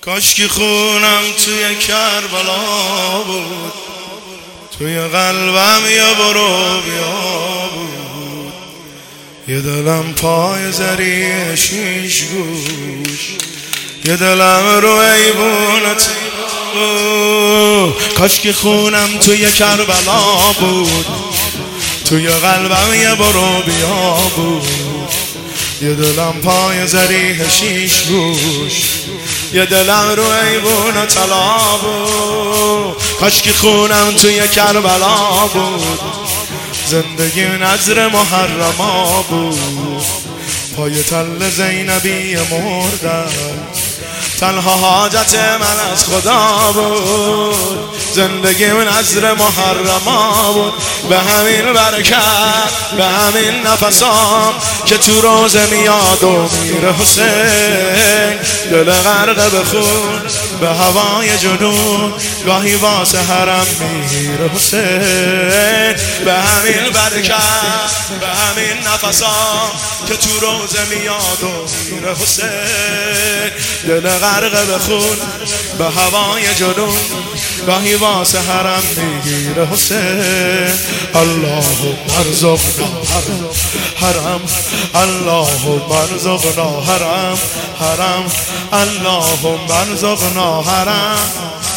کاش که خونم توی کربلا بود، توی قلبم یه برو بیا بود، یه دلم پای زری شیش گوش، یه دلم رو ایوونت بود. کاش که خونم توی کربلا بود، توی قلبم یه برو بیا بود، یه دلم پای زریح شیش گوش، یه دلم رو ایوون طلا بود. کاش که خونم توی کربلا بود، زندگی نظر محرما بود، پای تل زینبی مردم، تنها حاجت من از خدا بود، زندگی نظر محرما بود. به همین برکت، به همین نفسام که تو روزه میاد و میره حسین، دل غرق به خون به هوای جنون، گاهی واسه حرم میره حسین. به همین برکت، به همین نفسام که تو روزه میاد و میره حسین، دل غرق به خون به هوای جنون، گاهی واسه حرم میگیره حسین. اللهم ارزقنا حرم، اللهم ارزقنا حرم، حرم، اللهم ارزقنا حرم.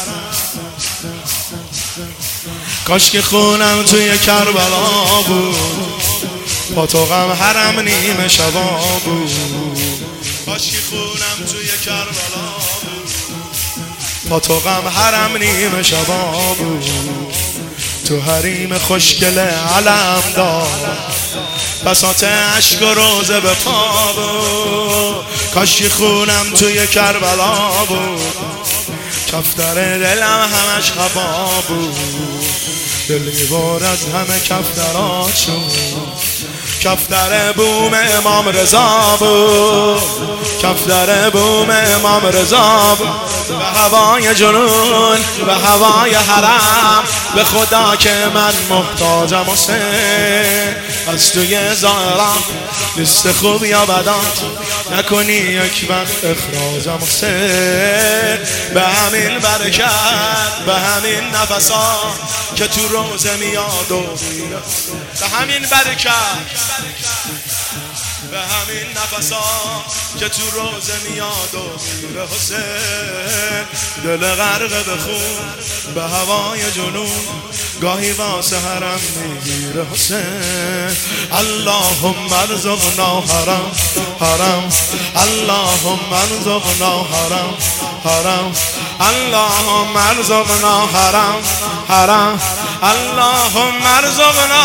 کاش که خونم توی کربلا بود، با تو غم حرم نیمه شبا بود. کاش که خونم توی کربلا بود، با تو غم حرم نیمه شبا بود، تو حریم خوشگل علم دار، بساط عشق و روزه به پا بود. کاش که خونم توی کربلا بود، کفتر دلم همش خفا بود، دلی بار از همه کفترات شد، کفتر بوم امام رضا بود، کفتر بوم امام رضا بود. به هوای جنون، به هوای حرم، به خدا که من محتاجم حسین. از توی ظاهرم لیست خوب یا بدات نکنی یک وقت اخراجم حسین. به همین برکت، به همین نفسا که تو روزه میاد و میره، به همین برکت، به همین نفسا که تو روزه میاد و میره حسین، دل غرق به خون به هوای جنون، گاهی واسه حرم میگیره حسین. اللهم ارزقنا حرم، حرم، اللهم ارزقنا حرم، حرم، اللهم ارزقنا حرم، حرم، اللهم ارزقنا،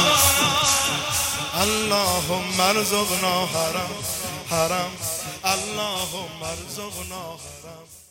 اللهم ارزقنا حرم، حرم، اللهم ارزقنا حرم.